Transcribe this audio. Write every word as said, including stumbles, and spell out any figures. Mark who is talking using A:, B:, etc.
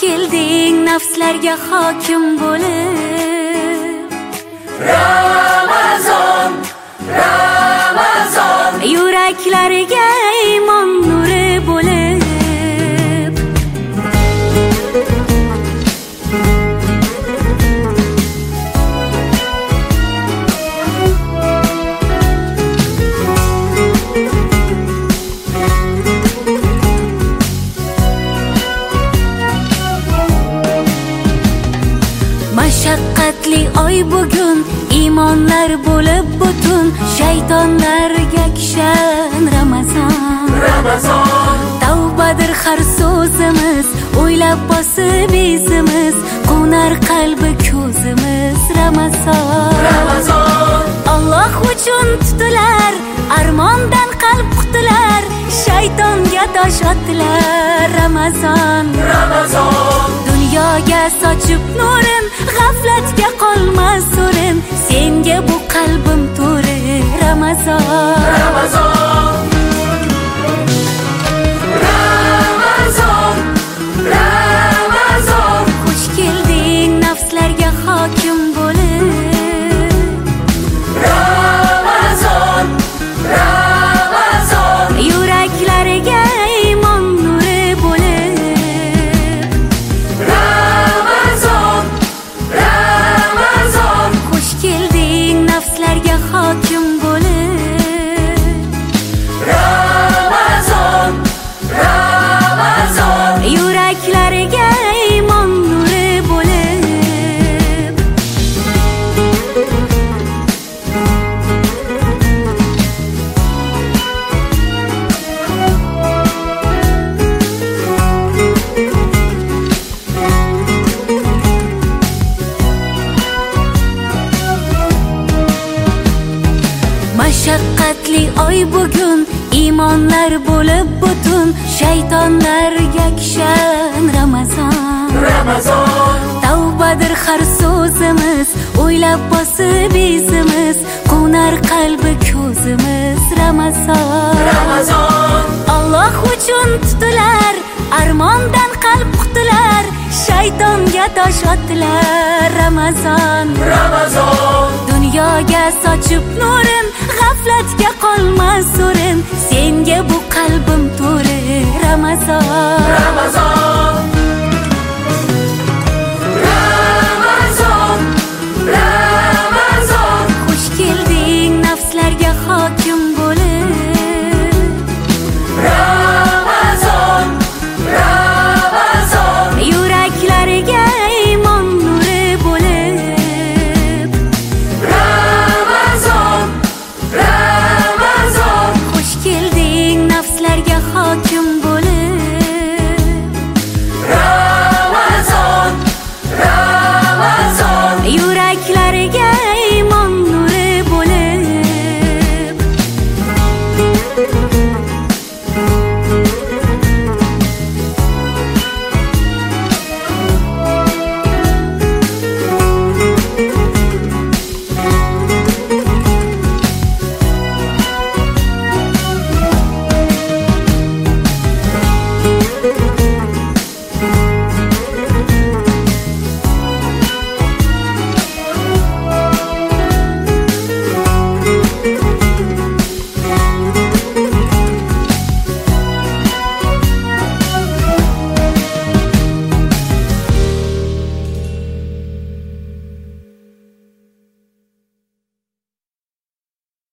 A: kelding nafslarga hokim bo'lib.
B: Ramazon, Ramazon,
A: yuraklarga iymon nuri bo'lib. Mashaqqatli oy bugun, iymonlar bo'lib butun, shaytonlarga kishan Ramazon.
B: Ramazon,
A: Tavbadir har so'zimiz, o'ylab bosib izimiz, qo'nar qalbi ko'zimiz Ramazon.
B: Ramazon,
A: Alloh uchun tutilar, armondan qalb qutilar, shaytonga tosh otdilar Ramazon.
B: Ramazon,
A: Dunyoga sochib nurin, g'aflatga qolmas surin, senga bu qalbim to'ri Ramazon.
B: Ramazon, Ramazon, Ramazon,
A: Xush kelding nafslarga hokim bo'lib.
B: Ramazon, Ramazon,
A: Yuraklarga iymon nuri bo'lib.
B: Ramazon, Ramazon,
A: Xush kelding nafslarga hokim bo'lib.
B: Ramazon, Ramazon,
A: Yuraklarga iymon nuri bo'lib. Mashaqqatli oy bugun, iymonlar bo'lib butun, shaytonlarga kishan Ramazon.
B: Ramazon,
A: Tavbadir har so'zimiz, o'ylab bosib izimiz, qo'nar qalbi ko'zimiz Ramazon.
B: Ramazon,
A: Alloh uchun tutilar, armondan qalb qutilar, shaytonga tosh otdilar Ramazon.
B: Ramazon,
A: Dunyoga sochib nurin, g'aflatga qolmas surin, senga bu qalbim to'ri Ramazon.
B: Ramazon, Ramazon, Ramazon,
A: Xush kelding nafslarga hokim bo'lib.
B: Ramazon, Ramazon,
A: Yuraklarga iymon nuri bo'lib.
B: Ramazon, Ramazon,
A: Xush kelding nafslarga hokim bo'lib.